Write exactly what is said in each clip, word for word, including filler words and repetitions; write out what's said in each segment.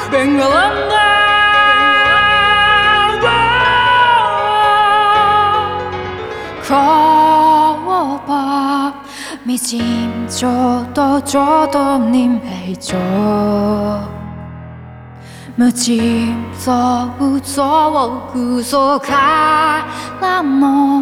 ベンガランダ커봐 미친 저도 저도 님 해줘 무짐 서우 서워 구속하라모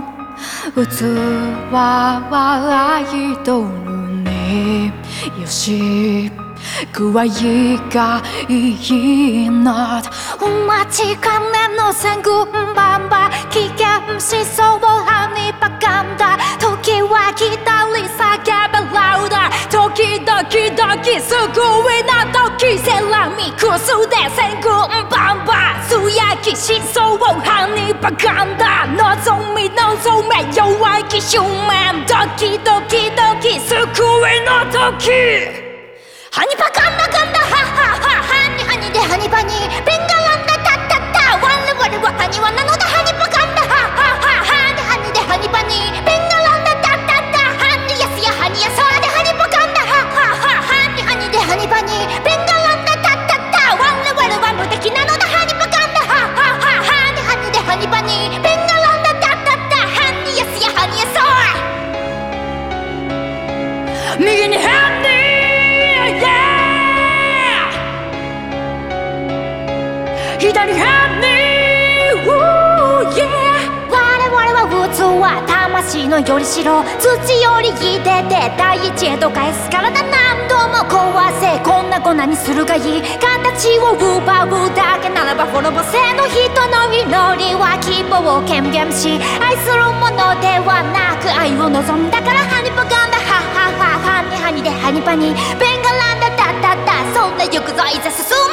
우주와 아이도 눈이 요시 그 아이가 이나 마치 감내 노생 군밤바 기감시 소원하니 바감다 토끼와 기다리 사가발라우다 토끼더기더기 수구이나 토끼 셀라미 구수대 생군밤바 수야기 시소원하니 바감다 너송미 너송매 여와기 슈맘 토끼더기더기 수구이나 토끼 하니파 간다 간다 하하하 하니 하니 대 하니 바니 뱅갈란다 타타타 완레 완레 와 하니 와나 너다 하니파 간다 하하하 하니 하니 대 하니 바니 뱅갈란다 타타타 하니 야스야 하니 야서 대 하니파 간다 하하하 하니 하니 대 하니 바니 뱅갈란다 타타타 완레 완레 와 무대키 나 너다 하니파 간다 하하하 하니 하니 대 하니 바니 뱅갈란다 타타타 하니 야스야 하니 야서 미기니 하니左ハンディ我々は器魂のよりしろ土より出て第一へと返すからだ何度も壊せこんな粉にするがいい形を奪うだけならば滅ぼせの人の祈りは希望を顕現し愛するものではなく愛を望んだからハニパガンダハハハハニハニでハニパニベンガランダタタタそんな行くぞいざ進む